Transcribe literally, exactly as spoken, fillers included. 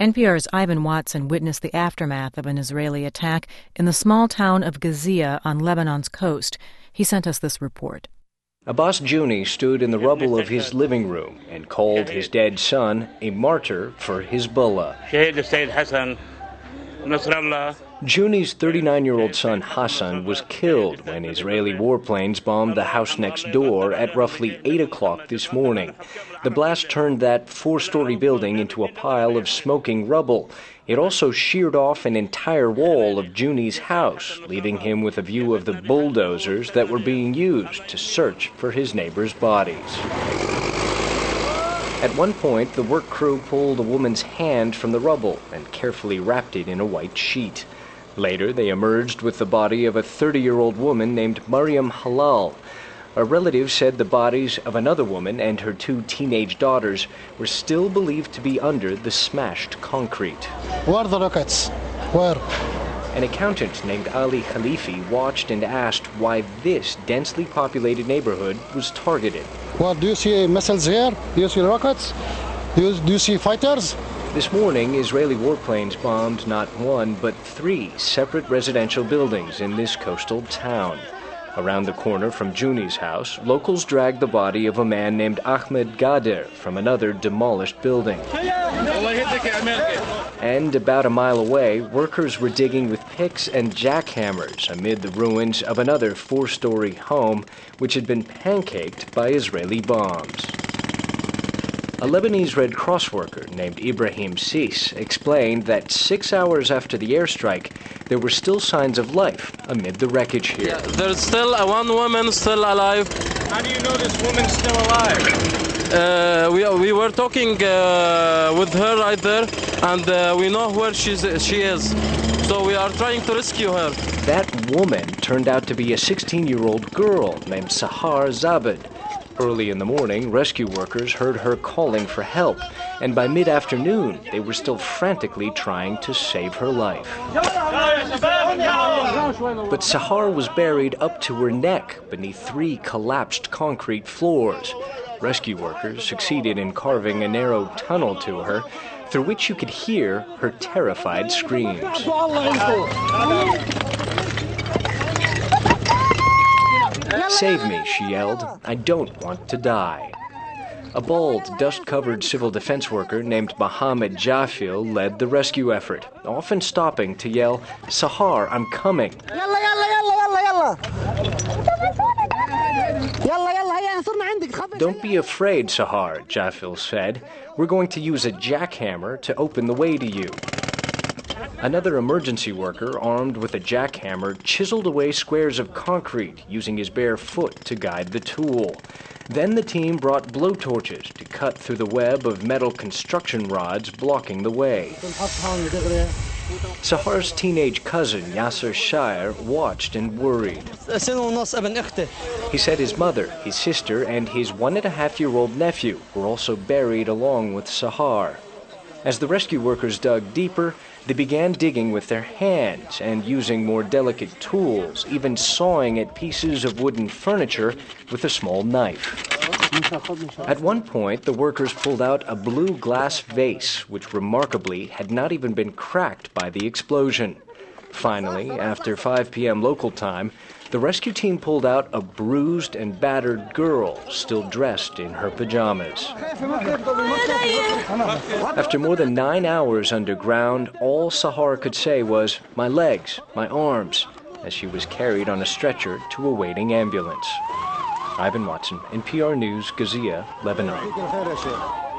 N P R's Ivan Watson witnessed the aftermath of an Israeli attack in the small town of Gazia on Lebanon's coast. He sent us this report. Abbas Juni stood in the rubble of his living room and called his dead son a martyr for Hezbollah. Juni's thirty-nine-year-old son Hassan was killed when Israeli warplanes bombed the house next door at roughly eight o'clock this morning. The blast turned that four-story building into a pile of smoking rubble. It also sheared off an entire wall of Juni's house, leaving him with a view of the bulldozers that were being used to search for his neighbors' bodies. At one point, the work crew pulled a woman's hand from the rubble and carefully wrapped it in a white sheet. Later, they emerged with the body of a thirty-year-old woman named Mariam Halal. A relative said the bodies of another woman and her two teenage daughters were still believed to be under the smashed concrete. Where are the rockets? Where? An accountant named Ali Khalifi watched and asked why this densely populated neighborhood was targeted. Well, do you see missiles here? Do you see rockets? Do you, do you see fighters? This morning, Israeli warplanes bombed not one, but three separate residential buildings in this coastal town. Around the corner from Juni's house, locals dragged the body of a man named Ahmed Gader from another demolished building. And about a mile away, workers were digging with picks and jackhammers amid the ruins of another four-story home which had been pancaked by Israeli bombs. A Lebanese Red Cross worker named Ibrahim Sis explained that six hours after the airstrike, there were still signs of life amid the wreckage here. Yeah, there's still uh, one woman still alive. How do you know this woman's still alive? Uh, we we were talking uh, with her right there, and uh, we know where she's she is. So we are trying to rescue her. That woman turned out to be a sixteen-year-old girl named Sahar Zabed. Early in the morning, rescue workers heard her calling for help, and by mid-afternoon, they were still frantically trying to save her life. But Sahar was buried up to her neck beneath three collapsed concrete floors. Rescue workers succeeded in carving a narrow tunnel to her, through which you could hear her terrified screams. "Save me," she yelled. "I don't want to die." A bald, dust-covered civil defense worker named Mohammed Jafil led the rescue effort, often stopping to yell, "Sahar, I'm coming." "Don't be afraid, Sahar," Jafil said. "We're going to use a jackhammer to open the way to you." Another emergency worker, armed with a jackhammer, chiseled away squares of concrete using his bare foot to guide the tool. Then the team brought blowtorches to cut through the web of metal construction rods blocking the way. Sahar's teenage cousin, Yasser Shair, watched and worried. He said his mother, his sister, and his one-and-a-half-year-old nephew were also buried along with Sahar. As the rescue workers dug deeper, they began digging with their hands and using more delicate tools, even sawing at pieces of wooden furniture with a small knife. At one point, the workers pulled out a blue glass vase, which remarkably had not even been cracked by the explosion. Finally, after five p.m. local time, the rescue team pulled out a bruised and battered girl, still dressed in her pajamas. After more than nine hours underground, all Sahar could say was, "My legs, my arms," as she was carried on a stretcher to a waiting ambulance. Ivan Watson, N P R News, Gazia, Lebanon.